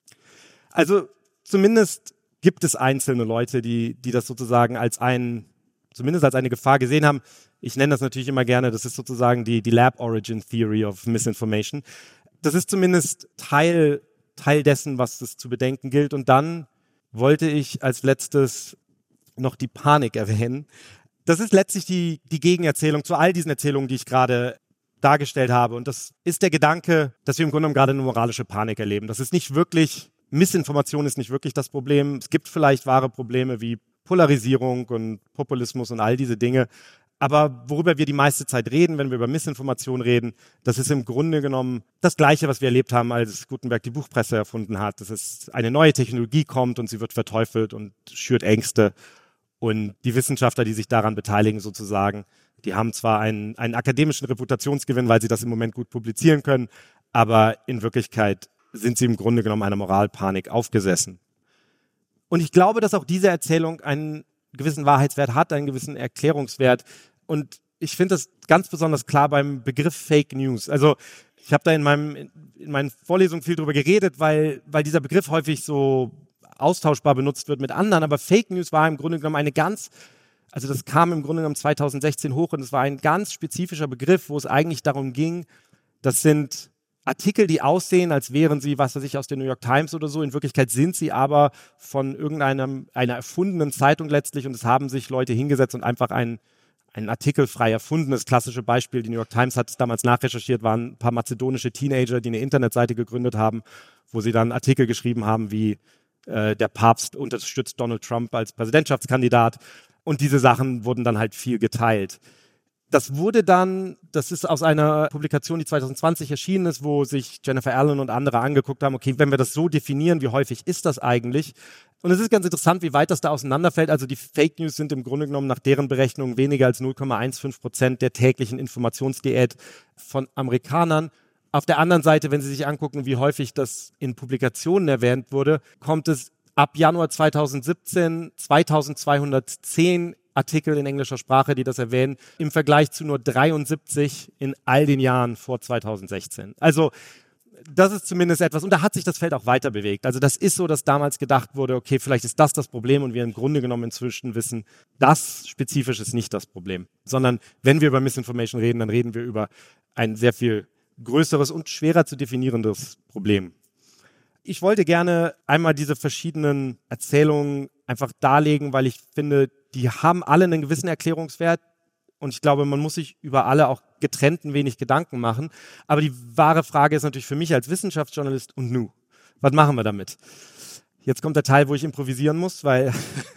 Also zumindest gibt es einzelne Leute, die, die das sozusagen als ein, zumindest als eine Gefahr gesehen haben. Ich nenne das natürlich immer gerne, das ist sozusagen die, die Lab Origin Theory of Misinformation. Das ist zumindest Teil, Teil dessen, was es zu bedenken gilt. Und dann wollte ich als letztes noch die Panik erwähnen. Das ist letztlich die, die Gegenerzählung zu all diesen Erzählungen, die ich gerade dargestellt habe. Und das ist der Gedanke, dass wir im Grunde genommen gerade eine moralische Panik erleben. Das ist nicht wirklich, Missinformation ist nicht wirklich das Problem. Es gibt vielleicht wahre Probleme wie Polarisierung und Populismus und all diese Dinge. Aber worüber wir die meiste Zeit reden, wenn wir über Missinformation reden, das ist im Grunde genommen das Gleiche, was wir erlebt haben, als Gutenberg die Buchpresse erfunden hat. Das ist, eine neue Technologie kommt und sie wird verteufelt und schürt Ängste. Und die Wissenschaftler, die sich daran beteiligen sozusagen, die haben zwar einen, einen akademischen Reputationsgewinn, weil sie das im Moment gut publizieren können, aber in Wirklichkeit sind sie im Grunde genommen einer Moralpanik aufgesessen. Und ich glaube, dass auch diese Erzählung einen gewissen Wahrheitswert hat, einen gewissen Erklärungswert. Und ich finde das ganz besonders klar beim Begriff Fake News. Also ich habe da in, meinem, in meinen Vorlesungen viel drüber geredet, weil, weil dieser Begriff häufig so austauschbar benutzt wird mit anderen. Aber Fake News war im Grunde genommen eine ganz, also das kam im Grunde genommen zweitausendsechzehn hoch und es war ein ganz spezifischer Begriff, wo es eigentlich darum ging, das sind Artikel, die aussehen, als wären sie, was weiß ich, aus der New York Times oder so. In Wirklichkeit sind sie aber von irgendeiner einer erfundenen Zeitung letztlich und es haben sich Leute hingesetzt und einfach einen, einen Artikel frei erfunden. Das klassische Beispiel, die New York Times hat es damals nachrecherchiert, waren ein paar mazedonische Teenager, die eine Internetseite gegründet haben, wo sie dann Artikel geschrieben haben wie äh, der Papst unterstützt Donald Trump als Präsidentschaftskandidat und diese Sachen wurden dann halt viel geteilt. Das wurde dann, das ist aus einer Publikation, die zwanzig zwanzig erschienen ist, wo sich Jennifer Allen und andere angeguckt haben, okay, wenn wir das so definieren, wie häufig ist das eigentlich? Und es ist ganz interessant, wie weit das da auseinanderfällt. Also die Fake News sind im Grunde genommen nach deren Berechnung weniger als null Komma fünfzehn Prozent der täglichen Informationsdiät von Amerikanern. Auf der anderen Seite, wenn Sie sich angucken, wie häufig das in Publikationen erwähnt wurde, kommt es ab Januar zweitausendsiebzehn zweitausendzweihundertzehn Artikel in englischer Sprache, die das erwähnen, im Vergleich zu nur dreiundsiebzig in all den Jahren vor zweitausendsechzehn. Also das ist zumindest etwas, und da hat sich das Feld auch weiter bewegt. Also das ist so, dass damals gedacht wurde, okay, vielleicht ist das das Problem und wir im Grunde genommen inzwischen wissen, das spezifisch ist nicht das Problem, sondern wenn wir über Misinformation reden, dann reden wir über ein sehr viel größeres und schwerer zu definierendes Problem. Ich wollte gerne einmal diese verschiedenen Erzählungen einfach darlegen, weil ich finde, die haben alle einen gewissen Erklärungswert und ich glaube, man muss sich über alle auch getrennt ein wenig Gedanken machen. Aber die wahre Frage ist natürlich für mich als Wissenschaftsjournalist, und nu? Was machen wir damit? Jetzt kommt der Teil, wo ich improvisieren muss, weil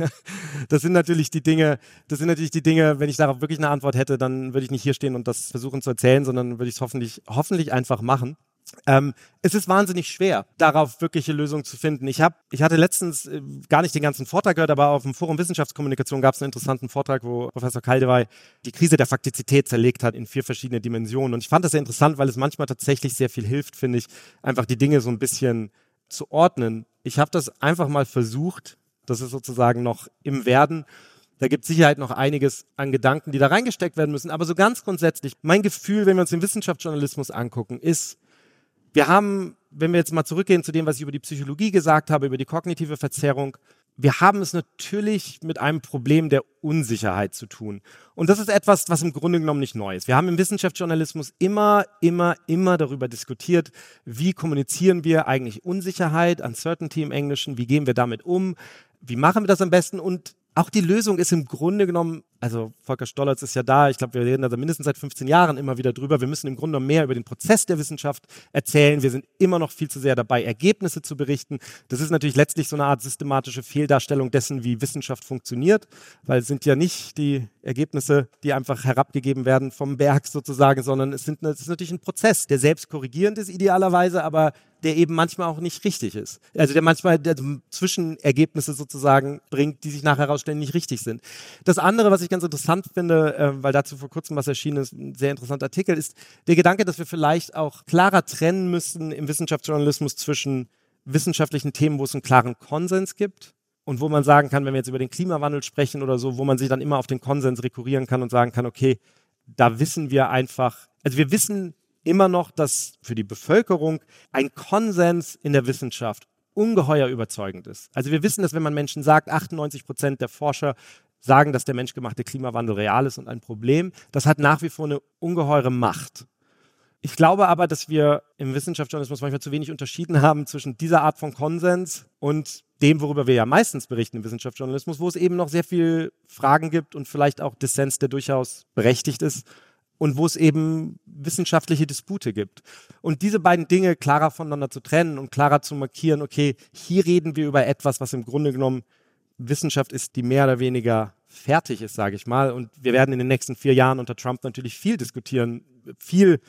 das sind natürlich die Dinge, das sind natürlich die Dinge, wenn ich darauf wirklich eine Antwort hätte, dann würde ich nicht hier stehen und das versuchen zu erzählen, sondern würde ich es hoffentlich, hoffentlich einfach machen. Ähm, es ist wahnsinnig schwer, darauf wirkliche Lösungen zu finden. Ich hab, ich hatte letztens äh, gar nicht den ganzen Vortrag gehört, aber auf dem Forum Wissenschaftskommunikation gab es einen interessanten Vortrag, wo Professor Kaldewey die Krise der Faktizität zerlegt hat in vier verschiedene Dimensionen. Und ich fand das sehr interessant, weil es manchmal tatsächlich sehr viel hilft, finde ich, einfach die Dinge so ein bisschen zu ordnen. Ich habe das einfach mal versucht, das ist sozusagen noch im Werden. Da gibt es Sicherheit noch einiges an Gedanken, die da reingesteckt werden müssen. Aber so ganz grundsätzlich, mein Gefühl, wenn wir uns den Wissenschaftsjournalismus angucken, ist, wir haben, wenn wir jetzt mal zurückgehen zu dem, was ich über die Psychologie gesagt habe, über die kognitive Verzerrung, wir haben es natürlich mit einem Problem der Unsicherheit zu tun. Und das ist etwas, was im Grunde genommen nicht neu ist. Wir haben im Wissenschaftsjournalismus immer, immer, immer darüber diskutiert, wie kommunizieren wir eigentlich Unsicherheit, Uncertainty im Englischen, wie gehen wir damit um, wie machen wir das am besten, und auch die Lösung ist im Grunde genommen, also Volker Stollertz ist ja da, ich glaube, wir reden also mindestens seit fünfzehn Jahren immer wieder drüber, wir müssen im Grunde genommen mehr über den Prozess der Wissenschaft erzählen, wir sind immer noch viel zu sehr dabei, Ergebnisse zu berichten. Das ist natürlich letztlich so eine Art systematische Fehldarstellung dessen, wie Wissenschaft funktioniert, weil es sind ja nicht die Ergebnisse, die einfach herabgegeben werden vom Berg sozusagen, sondern es, sind, es ist natürlich ein Prozess, der selbst korrigierend ist idealerweise, aber der eben manchmal auch nicht richtig ist. Also der manchmal der Zwischenergebnisse sozusagen bringt, die sich nachher herausstellen, nicht richtig sind. Das andere, was ich ganz interessant finde, äh, weil dazu vor kurzem was erschienen ist, ein sehr interessanter Artikel, ist der Gedanke, dass wir vielleicht auch klarer trennen müssen im Wissenschaftsjournalismus zwischen wissenschaftlichen Themen, wo es einen klaren Konsens gibt und wo man sagen kann, wenn wir jetzt über den Klimawandel sprechen oder so, wo man sich dann immer auf den Konsens rekurrieren kann und sagen kann, okay, da wissen wir einfach, also wir wissen immer noch, dass für die Bevölkerung ein Konsens in der Wissenschaft ungeheuer überzeugend ist. Also wir wissen, dass wenn man Menschen sagt, achtundneunzig Prozent der Forscher sagen, dass der menschgemachte Klimawandel real ist und ein Problem, das hat nach wie vor eine ungeheure Macht. Ich glaube aber, dass wir im Wissenschaftsjournalismus manchmal zu wenig unterschieden haben zwischen dieser Art von Konsens und dem, worüber wir ja meistens berichten im Wissenschaftsjournalismus, wo es eben noch sehr viel Fragen gibt und vielleicht auch Dissens, der durchaus berechtigt ist, und wo es eben wissenschaftliche Dispute gibt. Und diese beiden Dinge klarer voneinander zu trennen und klarer zu markieren, okay, hier reden wir über etwas, was im Grunde genommen Wissenschaft ist, die mehr oder weniger fertig ist, sage ich mal. Und wir werden in den nächsten vier Jahren unter Trump natürlich viel diskutieren, viel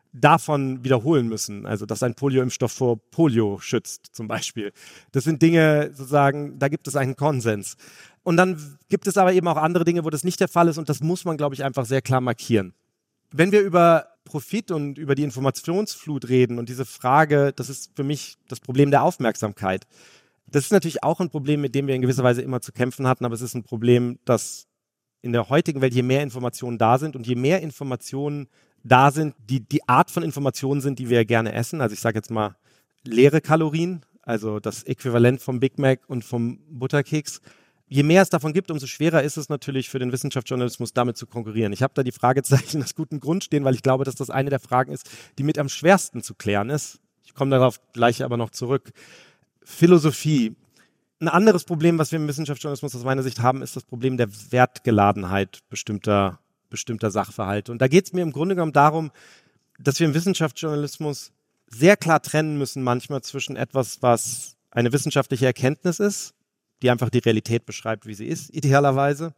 davon wiederholen müssen. Also, dass ein Polioimpfstoff vor Polio schützt, zum Beispiel. Das sind Dinge, sozusagen, da gibt es einen Konsens. Und dann gibt es aber eben auch andere Dinge, wo das nicht der Fall ist. Und das muss man, glaube ich, einfach sehr klar markieren. Wenn wir über Profit und über die Informationsflut reden und diese Frage, das ist für mich das Problem der Aufmerksamkeit. Das ist natürlich auch ein Problem, mit dem wir in gewisser Weise immer zu kämpfen hatten, aber es ist ein Problem, das in der heutigen Welt, je mehr Informationen da sind und je mehr Informationen da sind, die die Art von Informationen sind, die wir gerne essen, also ich sage jetzt mal leere Kalorien, also das Äquivalent vom Big Mac und vom Butterkeks. Je mehr es davon gibt, umso schwerer ist es natürlich für den Wissenschaftsjournalismus, damit zu konkurrieren. Ich habe da die Fragezeichen aus gutem Grund stehen, weil ich glaube, dass das eine der Fragen ist, die mit am schwersten zu klären ist. Ich komme darauf gleich aber noch zurück. Philosophie. Ein anderes Problem, was wir im Wissenschaftsjournalismus aus meiner Sicht haben, ist das Problem der Wertgeladenheit bestimmter, bestimmter Sachverhalte. Und da geht es mir im Grunde genommen darum, dass wir im Wissenschaftsjournalismus sehr klar trennen müssen manchmal zwischen etwas, was eine wissenschaftliche Erkenntnis ist, die einfach die Realität beschreibt, wie sie ist, idealerweise,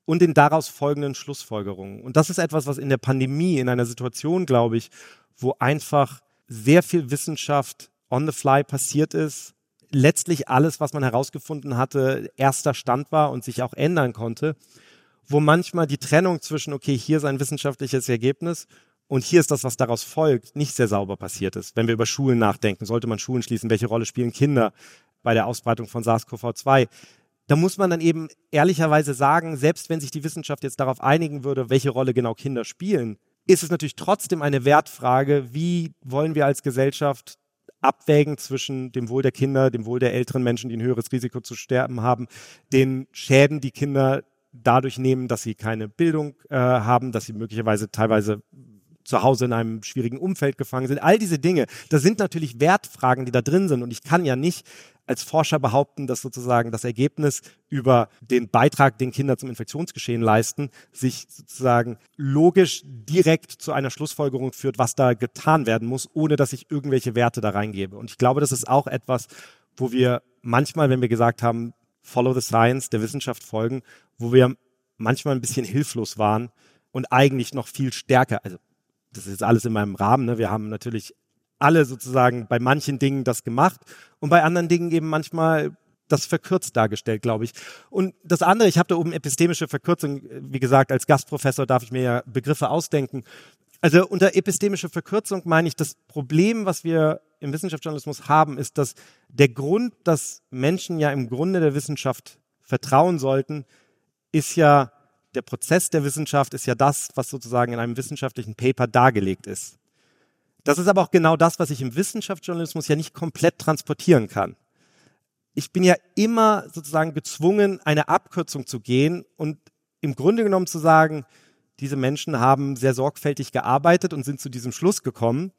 und den daraus folgenden Schlussfolgerungen. Und das ist etwas, was in der Pandemie, in einer Situation, glaube ich, wo einfach sehr viel Wissenschaft on the fly passiert ist, letztlich alles, was man herausgefunden hatte, erster Stand war und sich auch ändern konnte, wo manchmal die Trennung zwischen, okay, hier ist ein wissenschaftliches Ergebnis und hier ist das, was daraus folgt, nicht sehr sauber passiert ist. Wenn wir über Schulen nachdenken, sollte man Schulen schließen, welche Rolle spielen Kinder bei der Ausbreitung von SARS-C o V zwei? Da muss man dann eben ehrlicherweise sagen, selbst wenn sich die Wissenschaft jetzt darauf einigen würde, welche Rolle genau Kinder spielen, ist es natürlich trotzdem eine Wertfrage, wie wollen wir als Gesellschaft abwägen zwischen dem Wohl der Kinder, dem Wohl der älteren Menschen, die ein höheres Risiko zu sterben haben, den Schäden, die Kinder dadurch nehmen, dass sie keine Bildung äh, haben, dass sie möglicherweise teilweise zu Hause in einem schwierigen Umfeld gefangen sind. All diese Dinge, das sind natürlich Wertfragen, die da drin sind. Und ich kann ja nicht als Forscher behaupten, dass sozusagen das Ergebnis über den Beitrag, den Kinder zum Infektionsgeschehen leisten, sich sozusagen logisch direkt zu einer Schlussfolgerung führt, was da getan werden muss, ohne dass ich irgendwelche Werte da reingebe. Und ich glaube, das ist auch etwas, wo wir manchmal, wenn wir gesagt haben, follow the science, der Wissenschaft folgen, wo wir manchmal ein bisschen hilflos waren und eigentlich noch viel stärker, also das ist jetzt alles in meinem Rahmen, ne? Wir haben natürlich alle sozusagen bei manchen Dingen das gemacht und bei anderen Dingen eben manchmal das verkürzt dargestellt, glaube ich. Und das andere, ich habe da oben epistemische Verkürzung, wie gesagt, als Gastprofessor darf ich mir ja Begriffe ausdenken. Also unter epistemische Verkürzung meine ich, das Problem, was wir im Wissenschaftsjournalismus haben, ist, dass der Grund, dass Menschen ja im Grunde der Wissenschaft vertrauen sollten, ist ja, der Prozess der Wissenschaft ist ja das, was sozusagen in einem wissenschaftlichen Paper dargelegt ist. Das ist aber auch genau das, was ich im Wissenschaftsjournalismus ja nicht komplett transportieren kann. Ich bin ja immer sozusagen gezwungen, eine Abkürzung zu gehen und im Grunde genommen zu sagen, diese Menschen haben sehr sorgfältig gearbeitet und sind zu diesem Schluss gekommen.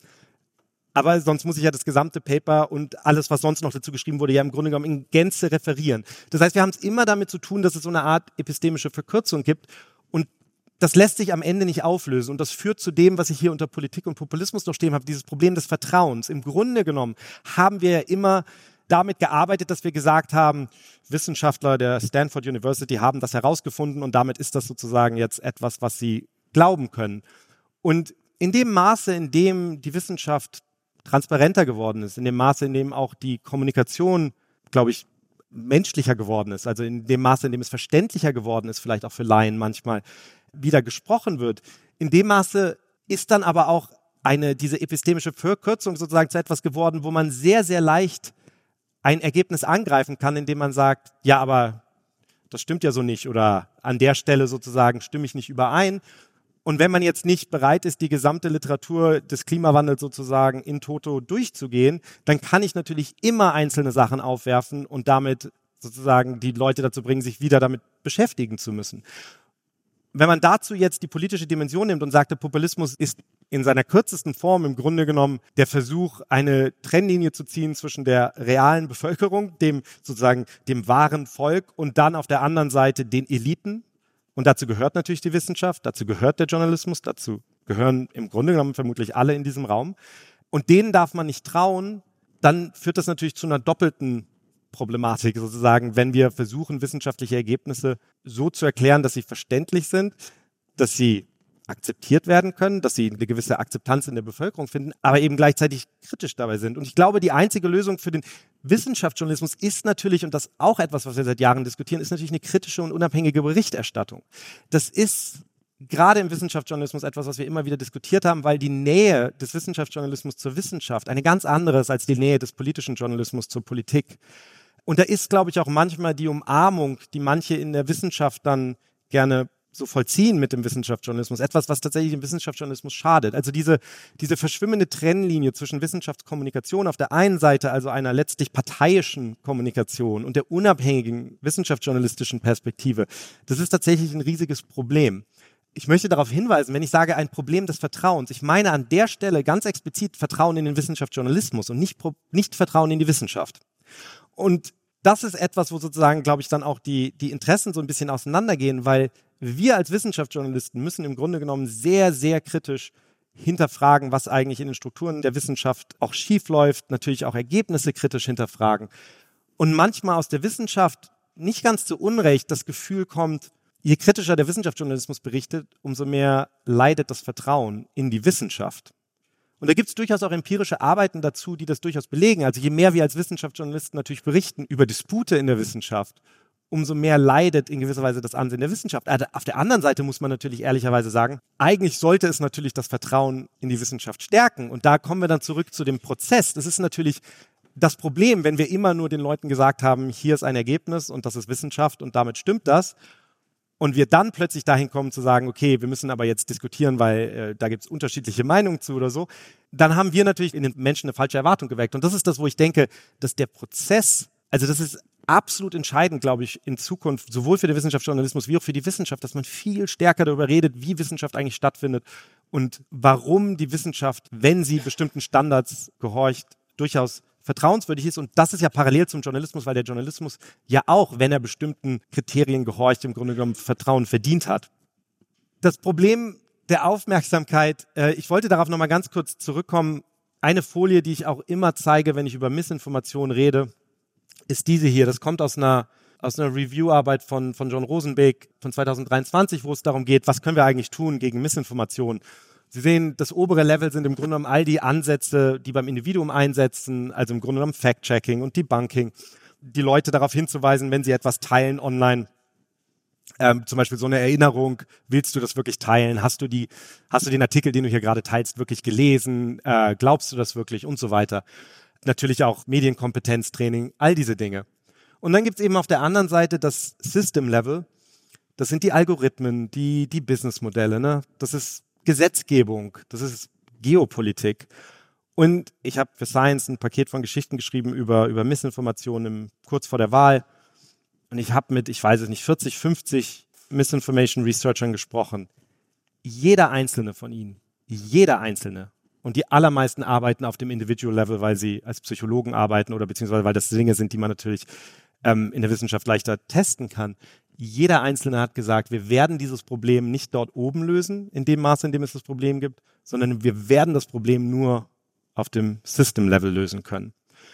Aber sonst muss ich ja das gesamte Paper und alles, was sonst noch dazu geschrieben wurde, ja im Grunde genommen in Gänze referieren. Das heißt, wir haben es immer damit zu tun, dass es so eine Art epistemische Verkürzung gibt und das lässt sich am Ende nicht auflösen und das führt zu dem, was ich hier unter Politik und Populismus noch stehen habe, dieses Problem des Vertrauens. Im Grunde genommen haben wir ja immer damit gearbeitet, dass wir gesagt haben, Wissenschaftler der Stanford University haben das herausgefunden und damit ist das sozusagen jetzt etwas, was sie glauben können. Und in dem Maße, in dem die Wissenschaft transparenter geworden ist, in dem Maße, in dem auch die Kommunikation, glaube ich, menschlicher geworden ist, also in dem Maße, in dem es verständlicher geworden ist, vielleicht auch für Laien manchmal, wieder gesprochen wird, in dem Maße ist dann aber auch eine, diese epistemische Verkürzung sozusagen zu etwas geworden, wo man sehr, sehr leicht ein Ergebnis angreifen kann, indem man sagt, ja, aber das stimmt ja so nicht oder an der Stelle sozusagen stimme ich nicht überein. Und wenn man jetzt nicht bereit ist, die gesamte Literatur des Klimawandels sozusagen in toto durchzugehen, dann kann ich natürlich immer einzelne Sachen aufwerfen und damit sozusagen die Leute dazu bringen, sich wieder damit beschäftigen zu müssen. Wenn man dazu jetzt die politische Dimension nimmt und sagt, der Populismus ist in seiner kürzesten Form im Grunde genommen der Versuch, eine Trennlinie zu ziehen zwischen der realen Bevölkerung, dem sozusagen dem wahren Volk und dann auf der anderen Seite den Eliten. Und dazu gehört natürlich die Wissenschaft, dazu gehört der Journalismus, dazu gehören im Grunde genommen vermutlich alle in diesem Raum. Und denen darf man nicht trauen, dann führt das natürlich zu einer doppelten Problematik sozusagen, wenn wir versuchen, wissenschaftliche Ergebnisse so zu erklären, dass sie verständlich sind, dass sie akzeptiert werden können, dass sie eine gewisse Akzeptanz in der Bevölkerung finden, aber eben gleichzeitig kritisch dabei sind. Und ich glaube, die einzige Lösung für den Wissenschaftsjournalismus ist natürlich, und das ist auch etwas, was wir seit Jahren diskutieren, ist natürlich eine kritische und unabhängige Berichterstattung. Das ist gerade im Wissenschaftsjournalismus etwas, was wir immer wieder diskutiert haben, weil die Nähe des Wissenschaftsjournalismus zur Wissenschaft eine ganz andere ist als die Nähe des politischen Journalismus zur Politik. Und da ist, glaube ich, auch manchmal die Umarmung, die manche in der Wissenschaft dann gerne so vollziehen mit dem Wissenschaftsjournalismus, etwas, was tatsächlich dem Wissenschaftsjournalismus schadet. Also diese, diese verschwimmende Trennlinie zwischen Wissenschaftskommunikation auf der einen Seite, also einer letztlich parteiischen Kommunikation und der unabhängigen wissenschaftsjournalistischen Perspektive, das ist tatsächlich ein riesiges Problem. Ich möchte darauf hinweisen, wenn ich sage ein Problem des Vertrauens, ich meine an der Stelle ganz explizit Vertrauen in den Wissenschaftsjournalismus und nicht, nicht Vertrauen in die Wissenschaft. Und das ist etwas, wo sozusagen, glaube ich, dann auch die, die Interessen so ein bisschen auseinandergehen, weil wir als Wissenschaftsjournalisten müssen im Grunde genommen sehr, sehr kritisch hinterfragen, was eigentlich in den Strukturen der Wissenschaft auch schief läuft, natürlich auch Ergebnisse kritisch hinterfragen. Und manchmal aus der Wissenschaft nicht ganz zu Unrecht das Gefühl kommt, Je kritischer der Wissenschaftsjournalismus berichtet, umso mehr leidet das Vertrauen in die Wissenschaft. Und da gibt es durchaus auch empirische Arbeiten dazu, die das durchaus belegen. Also je mehr wir als Wissenschaftsjournalisten natürlich berichten über Dispute in der Wissenschaft, umso mehr leidet in gewisser Weise das Ansehen der Wissenschaft. Also auf der anderen Seite muss man natürlich ehrlicherweise sagen, eigentlich sollte es natürlich das Vertrauen in die Wissenschaft stärken. Und da kommen wir dann zurück zu dem Prozess. Das ist natürlich das Problem, wenn wir immer nur den Leuten gesagt haben, hier ist ein Ergebnis und das ist Wissenschaft und damit stimmt das. Und wir dann plötzlich dahin kommen zu sagen, okay, wir müssen aber jetzt diskutieren, weil äh, da gibt es unterschiedliche Meinungen zu oder so, dann haben wir natürlich in den Menschen eine falsche Erwartung geweckt. Und das ist das, wo ich denke, dass der Prozess, also das ist absolut entscheidend, glaube ich, in Zukunft, sowohl für den Wissenschaftsjournalismus wie auch für die Wissenschaft, dass man viel stärker darüber redet, wie Wissenschaft eigentlich stattfindet und warum die Wissenschaft, wenn sie bestimmten Standards gehorcht, durchaus vertrauenswürdig ist. Und das ist ja parallel zum Journalismus, weil der Journalismus ja auch, wenn er bestimmten Kriterien gehorcht, im Grunde genommen Vertrauen verdient hat. Das Problem der Aufmerksamkeit, äh, ich wollte darauf nochmal ganz kurz zurückkommen. Eine Folie, die ich auch immer zeige, wenn ich über Missinformation rede, ist diese hier. Das kommt aus einer, aus einer Review-Arbeit von, von John Rosenbeek von zwanzig dreiundzwanzig, wo es darum geht, was können wir eigentlich tun gegen Missinformation. Sie sehen, das obere Level sind im Grunde genommen all die Ansätze, die beim Individuum einsetzen, also im Grunde genommen Fact-Checking und Debunking, die Leute darauf hinzuweisen, wenn sie etwas teilen online, ähm, zum Beispiel so eine Erinnerung, willst du das wirklich teilen? Hast du die, hast du den Artikel, den du hier gerade teilst, wirklich gelesen? Äh, glaubst du das wirklich? Und so weiter. Natürlich auch Medienkompetenztraining, all diese Dinge. Und dann gibt es eben auf der anderen Seite das System-Level. Das sind die Algorithmen, die, die Businessmodelle, ne? Das ist Gesetzgebung, das ist Geopolitik. Und ich habe für Science ein Paket von Geschichten geschrieben über, über Missinformation im, kurz vor der Wahl. Und ich habe mit, ich weiß es nicht, vierzig, fünfzig Misinformation Researchern gesprochen. Jeder einzelne von ihnen, jeder einzelne. Und die allermeisten arbeiten auf dem Individual-Level, weil sie als Psychologen arbeiten oder beziehungsweise weil das Dinge sind, die man natürlich ähm, in der Wissenschaft leichter testen kann. Jeder Einzelne hat gesagt, wir werden dieses Problem nicht dort oben lösen, in dem Maße, in dem es das Problem gibt, sondern wir werden das Problem nur auf dem System-Level lösen können.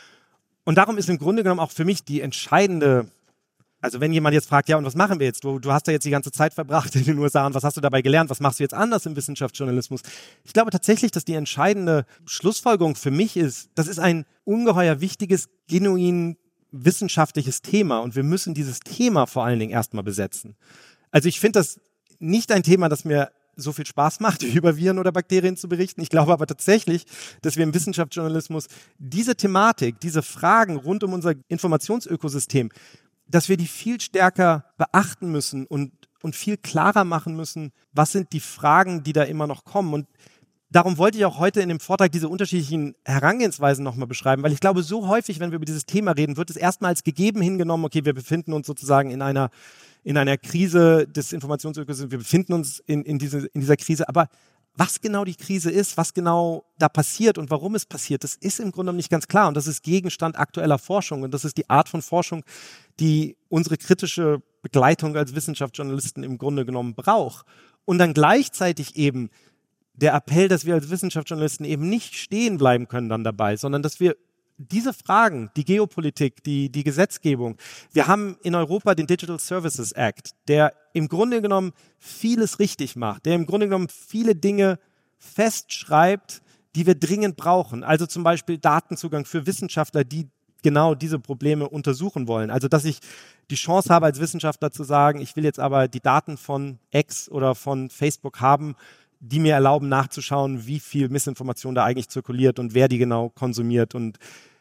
Und darum ist im Grunde genommen auch für mich die entscheidende, also wenn jemand jetzt fragt, ja, und was machen wir jetzt? Du, du hast ja jetzt die ganze Zeit verbracht in den U S A und was hast du dabei gelernt? Was machst du jetzt anders im Wissenschaftsjournalismus? Ich glaube tatsächlich, dass die entscheidende Schlussfolgerung für mich ist, das ist ein ungeheuer wichtiges, genuin wissenschaftliches Thema und wir müssen dieses Thema vor allen Dingen erstmal besetzen. Also ich finde das nicht ein Thema, das mir so viel Spaß macht, über Viren oder Bakterien zu berichten. Ich glaube aber tatsächlich, dass wir im Wissenschaftsjournalismus diese Thematik, diese Fragen rund um unser Informationsökosystem, dass wir die viel stärker beachten müssen und, und viel klarer machen müssen, was sind die Fragen, die da immer noch kommen. Und darum wollte ich auch heute in dem Vortrag diese unterschiedlichen Herangehensweisen nochmal beschreiben, weil ich glaube, so häufig, wenn wir über dieses Thema reden, wird es erstmal als gegeben hingenommen, okay, wir befinden uns sozusagen in einer, in einer Krise des Informationsökosystems, wir befinden uns in, in, diese, in dieser Krise, aber was genau die Krise ist, was genau da passiert und warum es passiert, das ist im Grunde genommen nicht ganz klar und das ist Gegenstand aktueller Forschung und das ist die Art von Forschung, die unsere kritische Begleitung als Wissenschaftsjournalisten im Grunde genommen braucht. Und dann gleichzeitig eben der Appell, dass wir als Wissenschaftsjournalisten eben nicht stehen bleiben können dann dabei, sondern dass wir diese Fragen, die Geopolitik, die, die Gesetzgebung, wir haben in Europa den Digital Services Act, der im Grunde genommen vieles richtig macht, der im Grunde genommen viele Dinge festschreibt, die wir dringend brauchen. Also zum Beispiel Datenzugang für Wissenschaftler, die genau diese Probleme untersuchen wollen. Also dass ich die Chance habe als Wissenschaftler zu sagen, ich will jetzt aber die Daten von X oder von Facebook haben, die mir erlauben nachzuschauen, wie viel Missinformation da eigentlich zirkuliert und wer die genau konsumiert. Und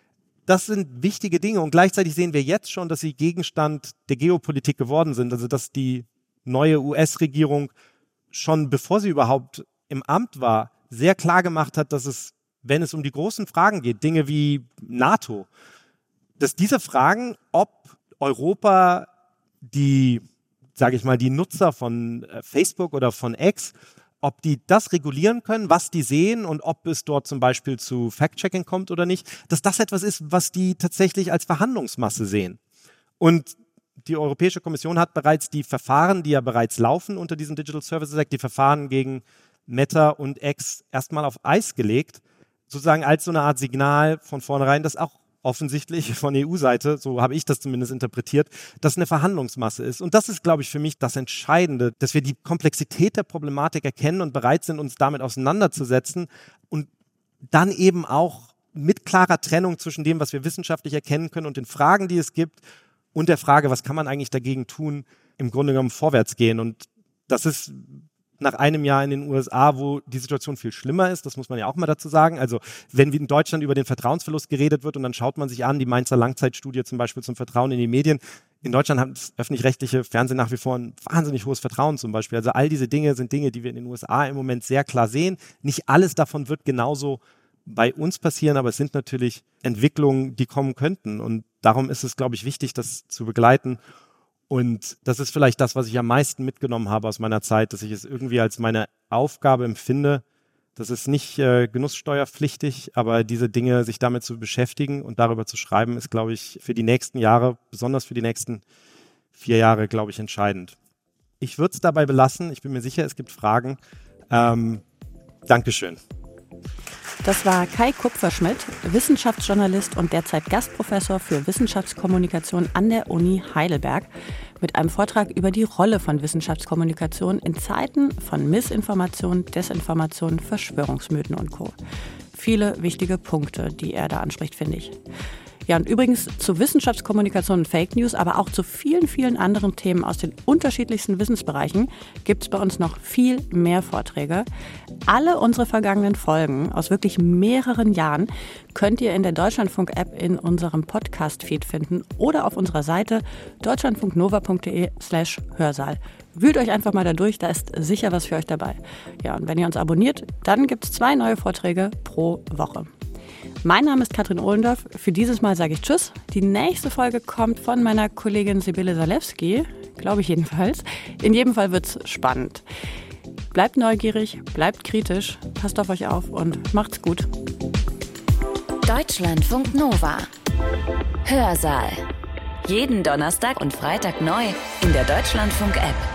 das sind wichtige Dinge. Und gleichzeitig sehen wir jetzt schon, dass sie Gegenstand der Geopolitik geworden sind. Also dass die neue U S-Regierung schon, bevor sie überhaupt im Amt war, sehr klar gemacht hat, dass es, wenn es um die großen Fragen geht, Dinge wie NATO, dass diese Fragen, ob Europa die, sage ich mal, die Nutzer von Facebook oder von X, ob die das regulieren können, was die sehen und ob es dort zum Beispiel zu Fact-Checking kommt oder nicht, dass das etwas ist, was die tatsächlich als Verhandlungsmasse sehen. Und die Europäische Kommission hat bereits die Verfahren, die ja bereits laufen unter diesem Digital Services Act, die Verfahren gegen Meta und X erstmal auf Eis gelegt, sozusagen als so eine Art Signal von vornherein, dass auch offensichtlich von E U-Seite, so habe ich das zumindest interpretiert, dass eine Verhandlungsmasse ist. Und das ist, glaube ich, für mich das Entscheidende, dass wir die Komplexität der Problematik erkennen und bereit sind, uns damit auseinanderzusetzen und dann eben auch mit klarer Trennung zwischen dem, was wir wissenschaftlich erkennen können und den Fragen, die es gibt, und der Frage, was kann man eigentlich dagegen tun, im Grunde genommen vorwärts gehen. Und das ist nach einem Jahr in den U S A, wo die Situation viel schlimmer ist, das muss man ja auch mal dazu sagen. Also wenn in Deutschland über den Vertrauensverlust geredet wird und dann schaut man sich an, die Mainzer Langzeitstudie zum Beispiel zum Vertrauen in die Medien. In Deutschland hat das öffentlich-rechtliche Fernsehen nach wie vor ein wahnsinnig hohes Vertrauen zum Beispiel. Also all diese Dinge sind Dinge, die wir in den U S A im Moment sehr klar sehen. Nicht alles davon wird genauso bei uns passieren, aber es sind natürlich Entwicklungen, die kommen könnten. Und darum ist es, glaube ich, wichtig, das zu begleiten. Und das ist vielleicht das, was ich am meisten mitgenommen habe aus meiner Zeit, dass ich es irgendwie als meine Aufgabe empfinde. Das ist nicht äh, genusssteuerpflichtig, aber diese Dinge, sich damit zu beschäftigen und darüber zu schreiben, ist, glaube ich, für die nächsten Jahre, besonders für die nächsten vier Jahre, glaube ich, entscheidend. Ich würde es dabei belassen. Ich bin mir sicher, es gibt Fragen. Ähm, Dankeschön. Das war Kai Kupferschmidt, Wissenschaftsjournalist und derzeit Gastprofessor für Wissenschaftskommunikation an der Uni Heidelberg, mit einem Vortrag über die Rolle von Wissenschaftskommunikation in Zeiten von Missinformation, Desinformation, Verschwörungsmythen und Co. Viele wichtige Punkte, die er da anspricht, finde ich. Ja, und übrigens zu Wissenschaftskommunikation und Fake News, aber auch zu vielen, vielen anderen Themen aus den unterschiedlichsten Wissensbereichen gibt es bei uns noch viel mehr Vorträge. Alle unsere vergangenen Folgen aus wirklich mehreren Jahren könnt ihr in der Deutschlandfunk-App in unserem Podcast-Feed finden oder auf unserer Seite deutschlandfunknova.de slash Hörsaal. Wühlt euch einfach mal da durch, da ist sicher was für euch dabei. Ja, und wenn ihr uns abonniert, dann gibt es zwei neue Vorträge pro Woche. Mein Name ist Katrin Ohlendorf. Für dieses Mal sage ich Tschüss. Die nächste Folge kommt von meiner Kollegin Sibylle Salewski, glaube ich jedenfalls. In jedem Fall wird's spannend. Bleibt neugierig, bleibt kritisch, passt auf euch auf und macht's gut. Deutschlandfunk Nova. Hörsaal. Jeden Donnerstag und Freitag neu in der Deutschlandfunk-App.